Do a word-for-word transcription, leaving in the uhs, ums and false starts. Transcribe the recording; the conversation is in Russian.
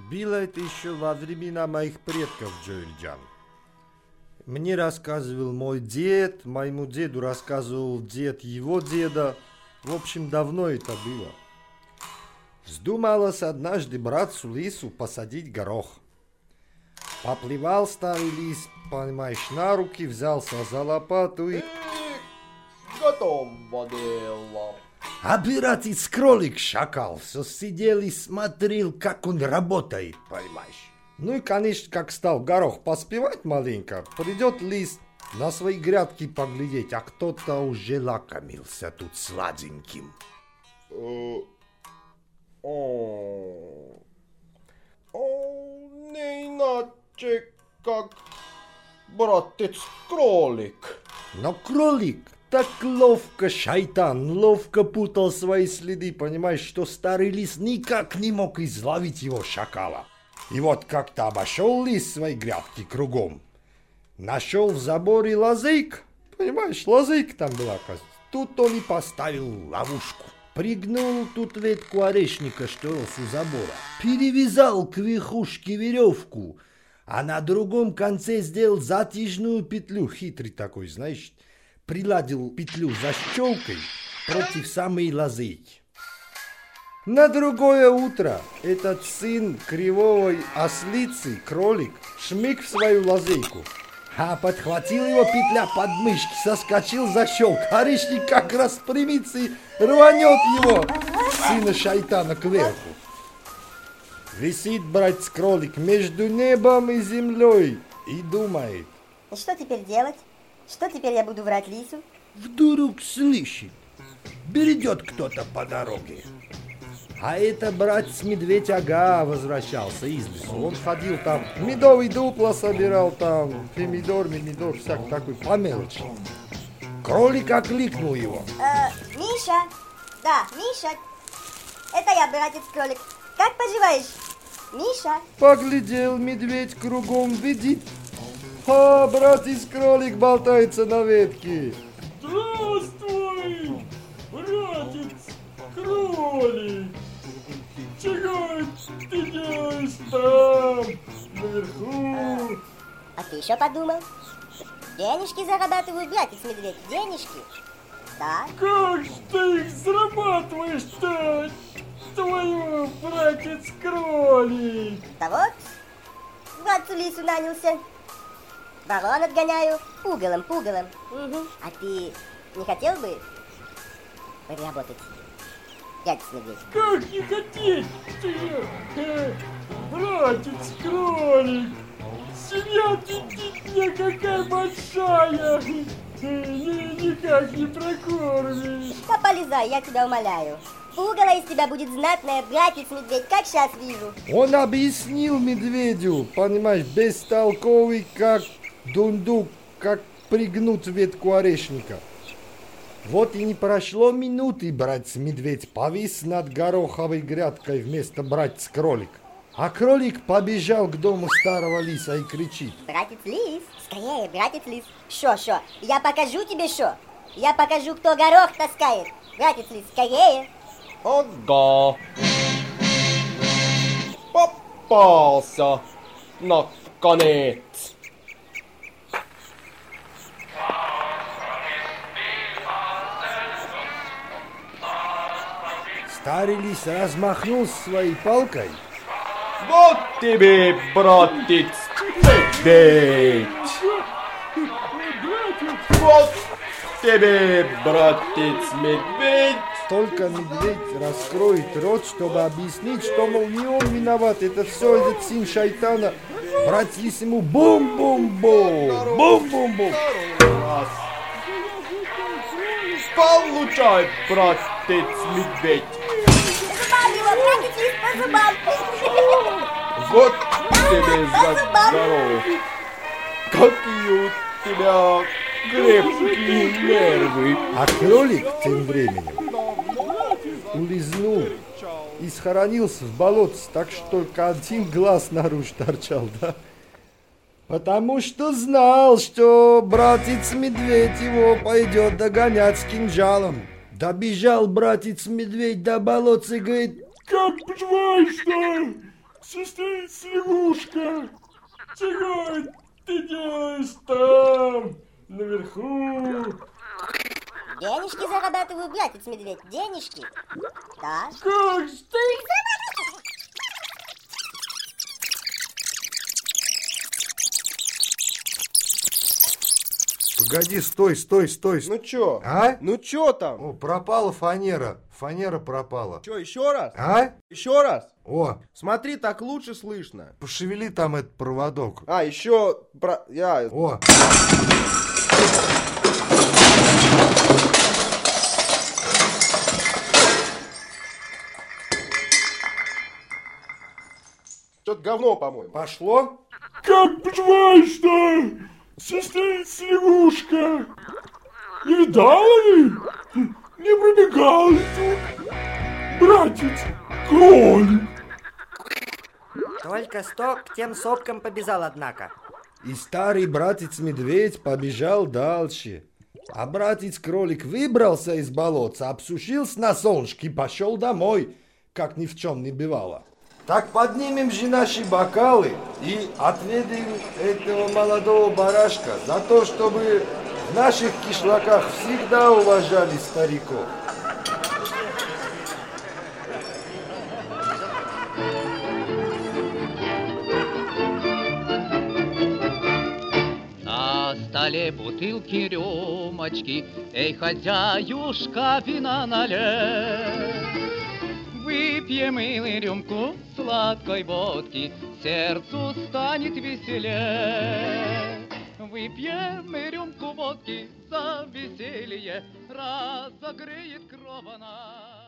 Было это еще во времена моих предков, Джоэльджан. Мне рассказывал мой дед, моему деду рассказывал дед его деда. В общем, давно это было. Вздумалось однажды братцу лису посадить горох. Поплевал старый лис, понимаешь, на руки, взялся за лопату и... Готово дело. А братец кролик шакал все сидел и смотрел, как он работает, понимаешь. Ну и, конечно, как стал горох поспевать маленько, придет лис на свои грядки поглядеть, а кто-то уже лакомился тут сладеньким. О, не иначе, как братец кролик. Но кролик так ловко, шайтан, ловко путал свои следы, понимаешь, что старый лис никак не мог изловить его шакала. И вот как-то обошел лис свои грядки кругом. Нашел в заборе лазейку, понимаешь, лазейка там была, оказывается. Тут он и поставил ловушку. Пригнул тут ветку орешника, что рос у забора. Перевязал к верхушке веревку, а на другом конце сделал затяжную петлю, хитрый такой, знаешь. Приладил петлю защелкой против самой лазейки. На другое утро этот сын кривой ослицы, кролик, шмык в свою лазейку, а подхватил его петля под мышки, соскочил за щелк. Орешник как распрямится и рванет его, сына шайтана, кверху. Висит братец-кролик между небом и землей и думает. Что теперь делать? Что теперь я буду врать лису? Вдруг слышит, бредет кто-то по дороге. А это братец-медведь Ага возвращался из лесу. Он ходил там, медовый дупло собирал там, помидор, мимидор, всяк такой, по мелочи. Кролик окликнул его. Э, Миша! Да, Миша! Это я, братец-кролик. Как поживаешь? Миша! Поглядел медведь кругом, видит. А, братец-кролик болтается на ветке. Здравствуй, братец-кролик! Чего ты делаешь там, наверху? А ты еще подумал? Денежки зарабатываю, братец-медведь, денежки. Да? Как же ты их зарабатываешь-то, твою, братец-кролик? Да вот, братцу лису нанялся. Ворон отгоняю, пугалом, пугалом. Угу. А ты не хотел бы подработать, братец-медведь? Как не хотеть ты, э, братец-кролик? Семья ты какая большая, э, ни, никак не прокормишь. Да полезай, я тебя умоляю. Пугало из тебя будет знатная, братец-медведь, как сейчас вижу. Он объяснил медведю, понимаешь, бестолковый, как дундук, как пригнуть ветку орешника. Вот и не прошло минуты, братец-медведь повис над гороховой грядкой вместо братец-кролик. А кролик побежал к дому старого лиса и кричит. Братец-лис, скорее, братец-лис. Шо, шо, я покажу тебе шо. Я покажу, кто горох таскает. Братец-лис, скорее. Ага. Попался, наконец. Старый лис размахнул своей палкой. Вот тебе, братец, медведь! Вот тебе, братец, медведь! Только медведь раскроет рот, чтобы объяснить, что, мол, не он виноват, это все этот сын шайтана. Брат лис ему бум-бум-бум, бум-бум-бум. Получай, братец, медведь! Зубам его, братец-лис, по зубам. Вот тебе за здоровье! Какие у тебя крепкие нервы! А кролик тем временем улизнул и схоронился в болоте, так что только один глаз наружу торчал, да? Потому что знал, что братец-медведь его пойдет догонять с кинжалом. Добежал братец-медведь до болотца и говорит: Как поживаешь-то, Сестрица лягушка, чего ты делаешь там, наверху? Денежки зарабатываю, братец медведь, денежки. Да. Как же ты? Погоди, стой, стой, стой. Ну чё? А? Ну чё там? О, пропала фанера. Фанера пропала. Чё, еще раз? А? Еще раз? О, Смотри, так лучше слышно. пошевели там этот проводок. А, еще про... Я... О, Что-то говно, по-моему. пошло? Как поживаешь-то, сестрица лягушка? Не видала ли? Не пробегал ли тут братец кролик? Только сто к тем сопкам побежал, однако. И старый братец-медведь побежал дальше. А братец-кролик выбрался из болотца, обсушился на солнышке и пошел домой, как ни в чем не бывало. Так поднимем же наши бокалы и отведем этого молодого барашка за то, чтобы в наших кишлаках всегда уважали стариков. На столе бутылки, рюмочки, эй, хозяюшка, вина налей. Выпьем мы рюмку сладкой водки, сердцу станет веселее. Выпьем мы рюмку водки за веселье, разогреет кровь она.